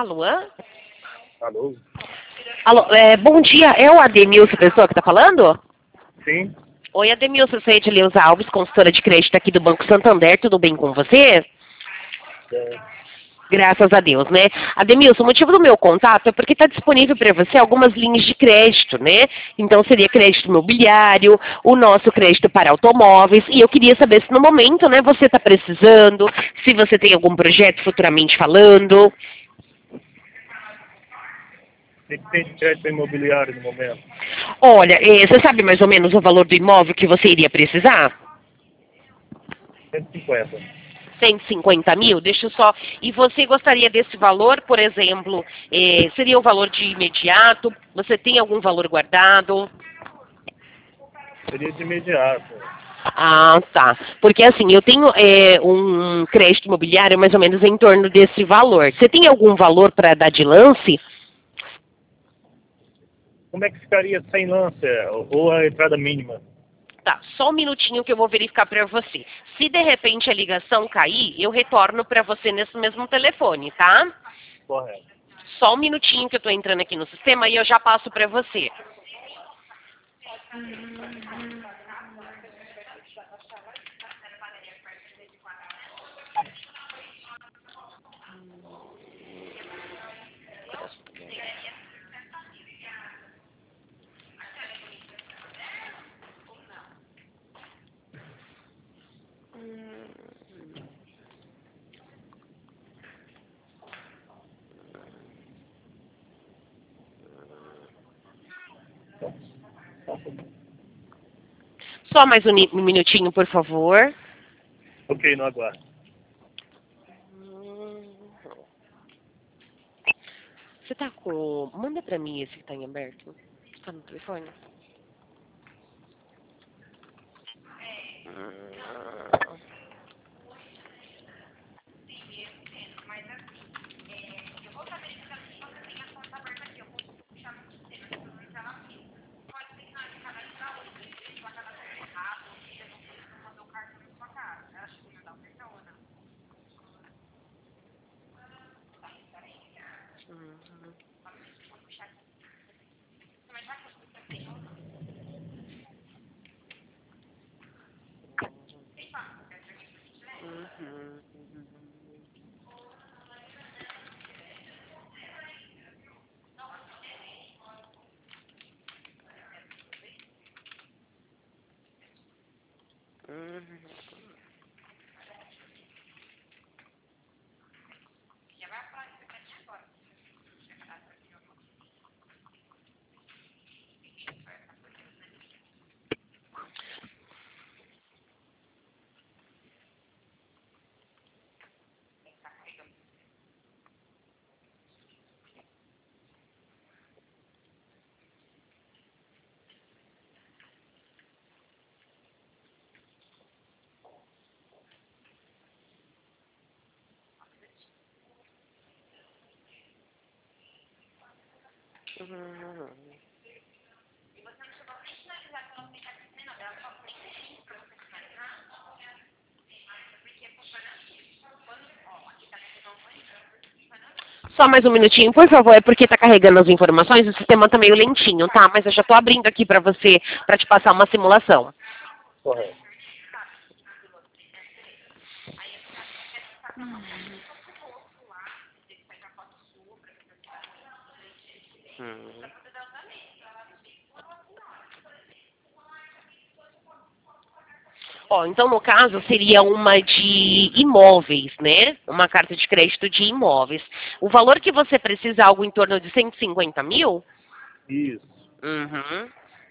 Alô? Alô? Alô, bom dia, é o Ademilson Pessoa que está falando? Sim? Oi, Ademilson, sou Edileuza Alves, consultora de crédito aqui do Banco Santander, tudo bem com você? É, Graças a Deus, né? Ademilson, o motivo do meu contato é porque está disponível para você algumas linhas de crédito, né? Então seria crédito imobiliário, o nosso crédito para automóveis, e eu queria saber se no momento, né, você está precisando, se você tem algum projeto futuramente falando. o que tem de crédito imobiliário no momento? Olha, você sabe mais ou menos o valor do imóvel que você iria precisar? 150. 150 mil? Deixa eu só... E você gostaria desse valor, por exemplo, seria o valor de imediato? Você tem algum valor guardado? Seria de imediato. Ah, tá. Porque assim, eu tenho um crédito imobiliário mais ou menos em torno desse valor. Você tem algum valor para dar de lance? Como é que ficaria sem lance ou a entrada mínima? Tá, só um minutinho que eu vou verificar para você. Se de repente a ligação cair, eu retorno para você nesse mesmo telefone, tá? Correto. Só um minutinho que eu estou entrando aqui no sistema e eu já passo para você. Só mais um minutinho, por favor. Ok, não aguardo. Você tá com... Manda pra mim esse que tá em aberto. Tá no telefone? Só mais um minutinho, por favor, é porque tá carregando as informações, o sistema tá meio lentinho, tá? Mas eu já tô abrindo aqui pra você, pra te passar uma simulação. Correto. Ó, então no caso seria uma de imóveis, né? Uma carta de crédito de imóveis. O valor que você precisa é algo em torno de 150 mil? Isso. Uhum.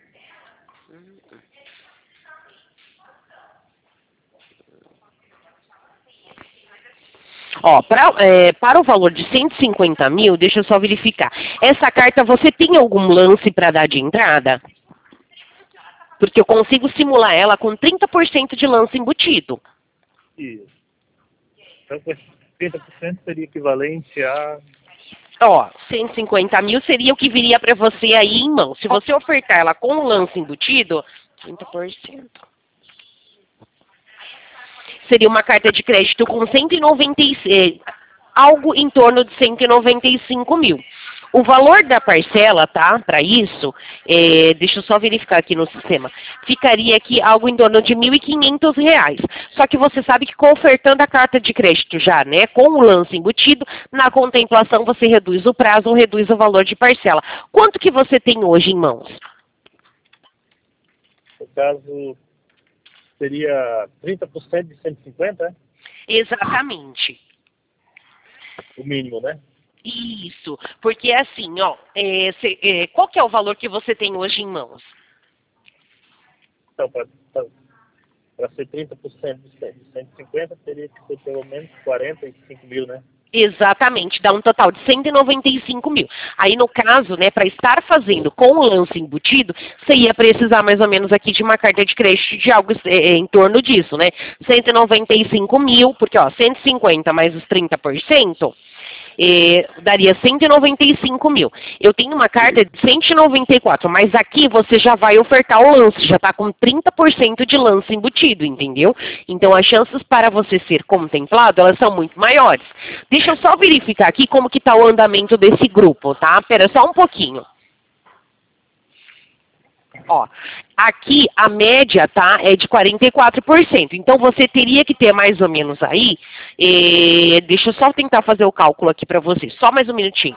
Ó, para o valor de 150 mil, deixa eu só verificar. Essa carta, você tem algum lance para dar de entrada? Porque eu consigo simular ela com 30% de lance embutido. Isso. Então, 30% seria equivalente a... Ó, 150 mil seria o que viria para você aí em mão. Se você ofertar ela com o lance embutido, 30%. Seria uma carta de crédito com 196. algo em torno de 195 mil. O valor da parcela, tá, para isso, deixa eu só verificar aqui no sistema, ficaria aqui algo em torno de R$ 1.500. Só que você sabe que ofertando a carta de crédito já, né, com o lance embutido, na contemplação você reduz o prazo ou reduz o valor de parcela. Quanto que você tem hoje em mãos? No caso, seria 30% de 150, é? Exatamente. O mínimo, né? Isso, porque assim, ó, qual que é o valor que você tem hoje em mãos? Então, para ser 30% de 150, teria que ser pelo menos 45 mil, né? Exatamente, dá um total de 195 mil. Aí, no caso, né, para estar fazendo com o lance embutido, você ia precisar mais ou menos aqui de uma carta de crédito de algo em torno disso, né? 195 mil, porque, ó, 150 mais os 30%, daria 195 mil. Eu tenho uma carta de 194, mas aqui você já vai ofertar o lance, já está com 30% de lance embutido, entendeu? Então as chances para você ser contemplado, elas são muito maiores. Deixa eu só verificar aqui como que está o andamento desse grupo, tá? Espera só um pouquinho. Ó, aqui a média, tá, é de 44%. Então você teria que ter mais ou menos aí, deixa eu só tentar fazer o cálculo aqui para você, só mais um minutinho.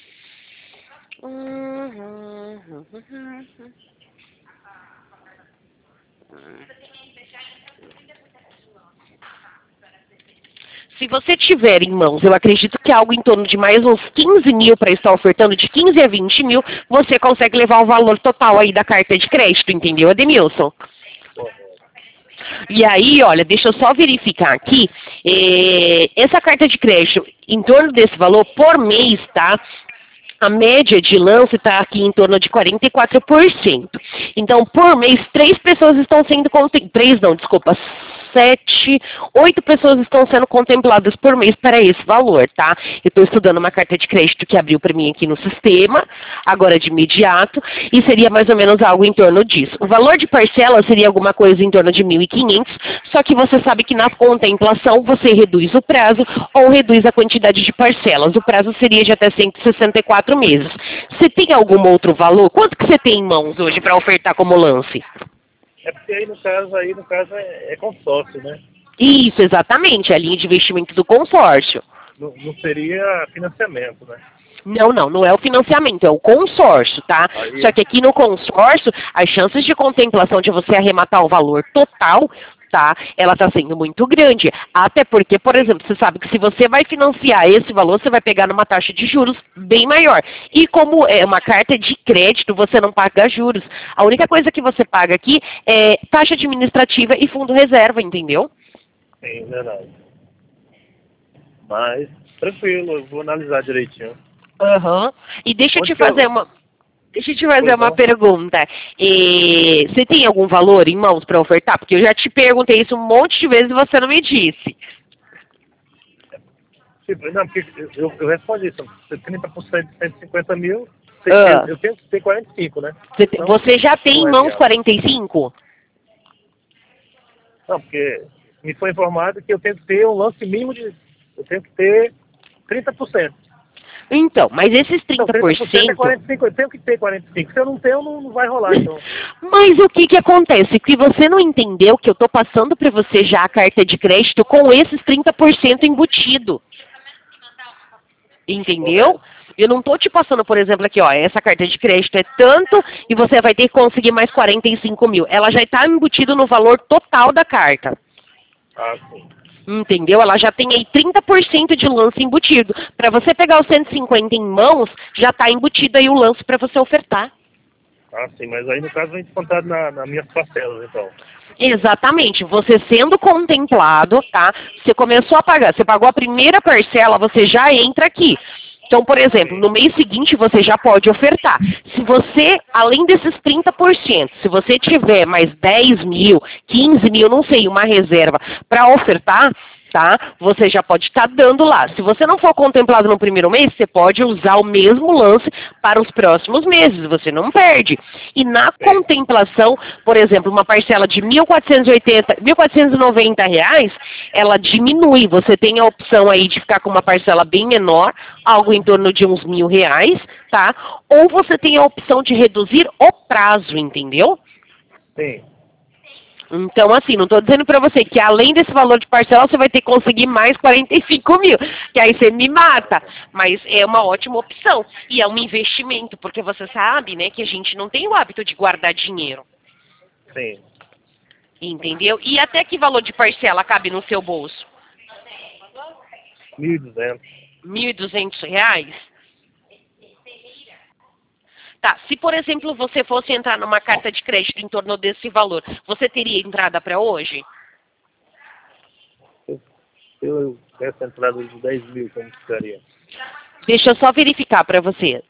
Se você tiver em mãos, eu acredito que algo em torno de mais uns 15 mil para estar ofertando, de 15 a 20 mil, você consegue levar o valor total aí da carta de crédito, entendeu, Ademilson? E aí, olha, deixa eu só verificar aqui, essa carta de crédito, em torno desse valor, por mês, tá? A média de lance está aqui em torno de 44%. Então, por mês, 3 pessoas estão sendo contempladas, 3 não, desculpa, 7, 8 pessoas estão sendo contempladas por mês para esse valor, tá? Eu estou estudando uma carta de crédito que abriu para mim aqui no sistema, agora de imediato, e seria mais ou menos algo em torno disso. O valor de parcela seria alguma coisa em torno de 1.500, só que você sabe que na contemplação você reduz o prazo ou reduz a quantidade de parcelas. O prazo seria de até 164 meses. Você tem algum outro valor? Quanto que você tem em mãos hoje para ofertar como lance? É porque aí no caso é consórcio, né? Isso, exatamente, é a linha de investimento do consórcio. Não seria financiamento, né? Não é o financiamento, é o consórcio, tá? Aí... Só que aqui no consórcio, as chances de contemplação de você arrematar o valor total, tá? Ela está sendo muito grande. Até porque, por exemplo, você sabe que se você vai financiar esse valor, você vai pegar numa taxa de juros bem maior. E como é uma carta de crédito, você não paga juros. A única coisa que você paga aqui é taxa administrativa e fundo reserva, entendeu? Sim, verdade. Mas, tranquilo, eu vou analisar direitinho. Aham. E deixa eu te fazer uma pergunta. Você tem algum valor em mãos para ofertar? Porque eu já te perguntei isso um monte de vezes e você não me disse. Não, porque eu respondi isso. 30% de 150 mil, eu tenho que ter 45, né? Você já tem em mãos 45? Não, porque me foi informado que eu tenho que ter um lance mínimo de... Eu tenho que ter 30%. Então, mas esses 30%... Então, 30% é 45, eu tenho que ter 45. Se eu não tenho, não vai rolar, então. Mas o que acontece? Que você não entendeu que eu estou passando para você já a carta de crédito com esses 30% embutido. Entendeu? Eu não estou te passando, por exemplo, aqui, ó, essa carta de crédito é tanto e você vai ter que conseguir mais 45 mil. Ela já está embutida no valor total da carta. Ah, sim. Entendeu? Ela já tem aí 30% de lance embutido. Para você pegar os 150 em mãos, já está embutido aí o lance para você ofertar. Ah, sim, mas aí no caso vem descontado nas minhas parcelas, então. Exatamente. Você sendo contemplado, tá? Você começou a pagar, você pagou a primeira parcela, você já entra aqui. Então, por exemplo, no mês seguinte você já pode ofertar. Se você, além desses 30%, se você tiver mais 10 mil, 15 mil, não sei, uma reserva para ofertar, tá? Você já pode estar dando lá. Se você não for contemplado no primeiro mês, você pode usar o mesmo lance para os próximos meses, você não perde. E na contemplação, por exemplo, uma parcela de R$ 1.490, ela diminui. Você tem a opção aí de ficar com uma parcela bem menor, algo em torno de uns R$ 1.000, tá? Ou você tem a opção de reduzir o prazo, entendeu? Sim. Então, assim, não estou dizendo para você que além desse valor de parcela, você vai ter que conseguir mais 45 mil, que aí você me mata. Mas é uma ótima opção. E é um investimento, porque você sabe, né, que a gente não tem o hábito de guardar dinheiro. Sim. Entendeu? E até que valor de parcela cabe no seu bolso? 1.200. R$ 1.200? Tá, se por exemplo você fosse entrar numa carta de crédito em torno desse valor, você teria entrada para hoje? Se eu tivesse entrada de 10 mil, como ficaria? Deixa eu só verificar para você.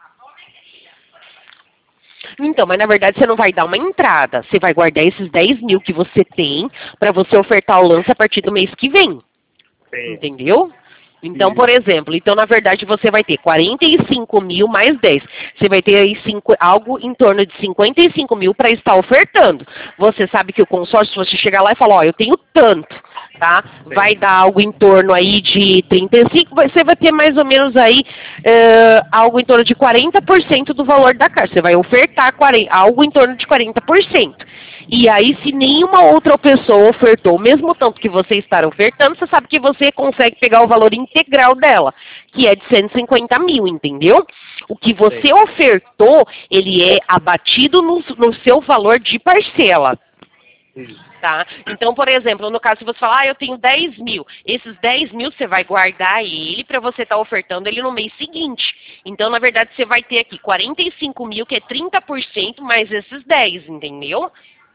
Então, mas na verdade você não vai dar uma entrada. Você vai guardar esses 10 mil que você tem para você ofertar o lance a partir do mês que vem. Sim. Entendeu? Então, por exemplo, então na verdade você vai ter 45 mil mais 10. Você vai ter aí algo em torno de 55 mil para estar ofertando. Você sabe que o consórcio, se você chegar lá e falar, ó, eu tenho tanto, tá? Vai dar algo em torno aí de 35, você vai ter mais ou menos aí algo em torno de 40% do valor da carta. Você vai ofertar algo em torno de 40%. E aí, se nenhuma outra pessoa ofertou o mesmo tanto que você está ofertando, você sabe que você consegue pegar o valor integral dela, que é de 150 mil, entendeu? O que você ofertou, ele é abatido no seu valor de parcela. Tá? Então, por exemplo, no caso, se você falar, eu tenho 10 mil, esses 10 mil você vai guardar ele para você estar ofertando ele no mês seguinte. Então, na verdade, você vai ter aqui 45 mil, que é 30%, mais esses 10, entendeu?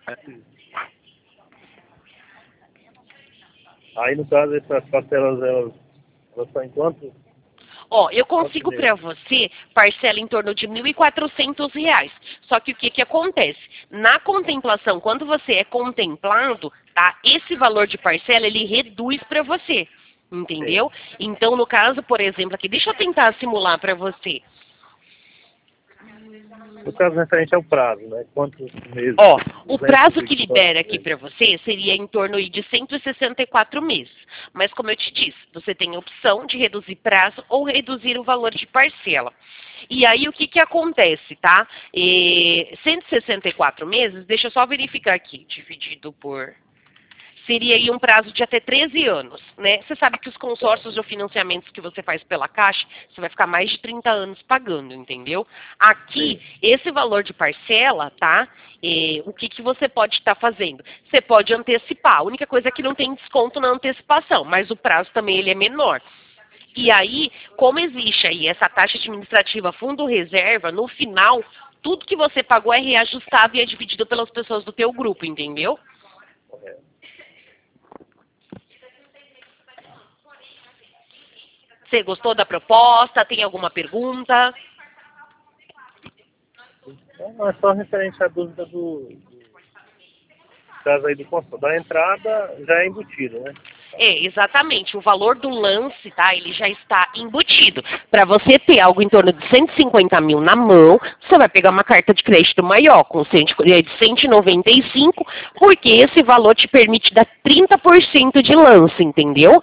Aí, no caso, essas parcelas, elas estão em quanto? Ó, eu consigo para você parcela em torno de R$ 1.400. Só que o que acontece? Na contemplação, quando você é contemplado, tá? Esse valor de parcela, ele reduz para você. Entendeu? Então, no caso, por exemplo, aqui, deixa eu tentar simular para você. No caso, referente ao prazo, né? Quantos meses? Ó, o prazo que libera aqui para você seria em torno de 164 meses. Mas, como eu te disse, você tem a opção de reduzir prazo ou reduzir o valor de parcela. E aí, o que acontece, tá? 164 meses, deixa eu só verificar aqui, dividido por... Seria aí um prazo de até 13 anos, né? Você sabe que os consórcios ou financiamentos que você faz pela Caixa, você vai ficar mais de 30 anos pagando, entendeu? Aqui, esse valor de parcela, tá? O que você pode estar fazendo? Você pode antecipar. A única coisa é que não tem desconto na antecipação, mas o prazo também ele é menor. E aí, como existe aí essa taxa administrativa fundo reserva, no final, tudo que você pagou é reajustado e é dividido pelas pessoas do teu grupo, entendeu? Você gostou da proposta? Tem alguma pergunta? Não, é só referente à dúvida do caso aí do consórcio. Da entrada já é embutido, né? Exatamente. O valor do lance, tá? Ele já está embutido. Para você ter algo em torno de 150 mil na mão, você vai pegar uma carta de crédito maior, com de 195, porque esse valor te permite dar 30% de lance, entendeu?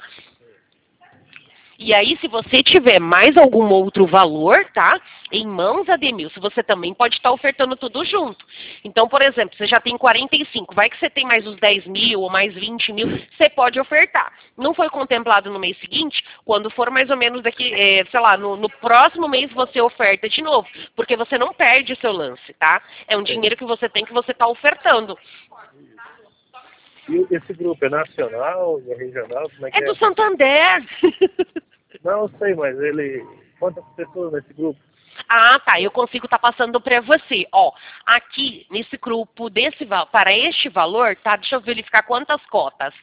E aí, se você tiver mais algum outro valor, tá? Em mãos, Ademilson, você também pode estar ofertando tudo junto. Então, por exemplo, você já tem 45, vai que você tem mais os 10 mil ou mais 20 mil, você pode ofertar. Não foi contemplado no mês seguinte, quando for mais ou menos daqui, sei lá, no próximo mês você oferta de novo, porque você não perde o seu lance, tá? É um dinheiro que você tem que você está ofertando. E esse grupo é nacional, é regional? Como é que É do Santander. Não, eu sei, mas ele... Quantas pessoas nesse grupo? Ah, tá. Eu consigo estar passando para você. Ó, aqui nesse grupo, para este valor, tá? Deixa eu verificar quantas cotas.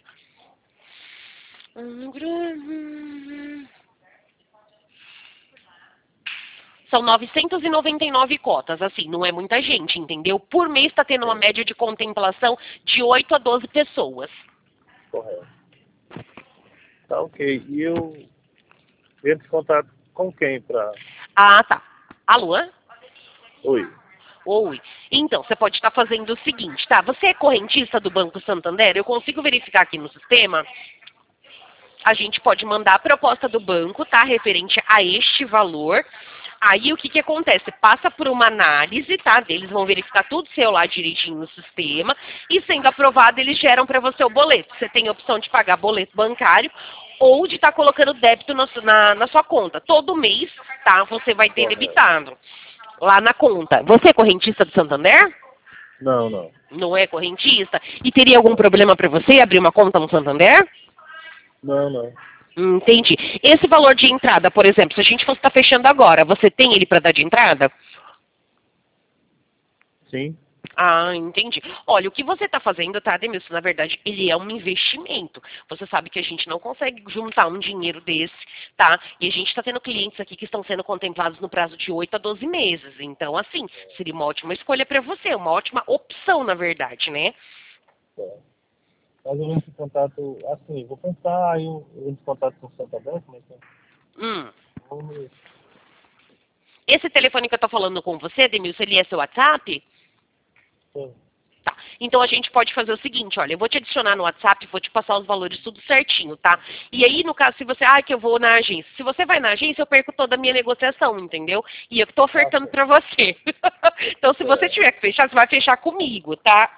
São 999 cotas, assim, não é muita gente, entendeu? Por mês está tendo uma média de contemplação de 8 a 12 pessoas. Correto. Tá ok. E eu entro em contato com quem pra... Ah, tá. Alô? Oi. Oi. Então, você pode estar fazendo o seguinte, tá? Você é correntista do Banco Santander? Eu consigo verificar aqui no sistema. A gente pode mandar a proposta do banco, tá? Referente a este valor. Aí o que que acontece? Passa por uma análise, tá? Eles vão verificar tudo seu lá direitinho no sistema. E sendo aprovado, eles geram para você o boleto. Você tem a opção de pagar boleto bancário ou de estar colocando débito na sua conta. Todo mês, tá? Você vai ter Correto. debitado lá na conta. Você é correntista do Santander? Não, não. Não é correntista? E teria algum problema para você abrir uma conta no Santander? Não, não. Entendi. Esse valor de entrada, por exemplo, se a gente fosse estar fechando agora, você tem ele para dar de entrada? Sim. Ah, entendi. Olha, o que você está fazendo, tá, Ademilson? Na verdade, ele é um investimento. Você sabe que a gente não consegue juntar um dinheiro desse, tá? E a gente está tendo clientes aqui que estão sendo contemplados no prazo de 8 a 12 meses. Então, assim, seria uma ótima escolha para você, uma ótima opção, na verdade, né? É. Mas eu entro em contato, assim, vou pensar, aí eu entro em contato com o Santander, como é que é? Vamos- Esse telefone que eu estou falando com você, Ademilson, ele é seu WhatsApp? Sim. Tá. Então a gente pode fazer o seguinte, olha, eu vou te adicionar no WhatsApp, vou te passar os valores tudo certinho, tá? E aí, no caso, se você, que eu vou na agência. Se você vai na agência, eu perco toda a minha negociação, entendeu? E eu que tô ofertando pra você. Então, se você tiver que fechar, você vai fechar comigo, tá?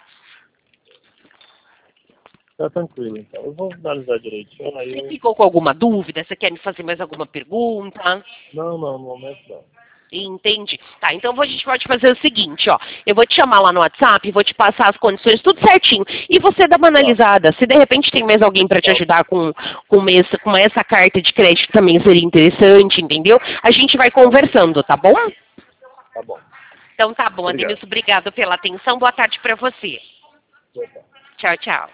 Tá tranquilo, então. Eu vou analisar direitinho, aí Você eu... ficou com alguma dúvida? Você quer me fazer mais alguma pergunta? Não, não, no momento não. Entendi. Tá, então a gente pode fazer o seguinte, ó. Eu vou te chamar lá no WhatsApp, vou te passar as condições, tudo certinho. E você dá uma analisada. Se de repente tem mais alguém para te ajudar com essa carta de crédito também seria interessante, entendeu? A gente vai conversando, tá bom? Tá bom. Então tá bom, Obrigado. Ademilson, obrigado pela atenção. Boa tarde para você. Boa tarde. Tchau, tchau.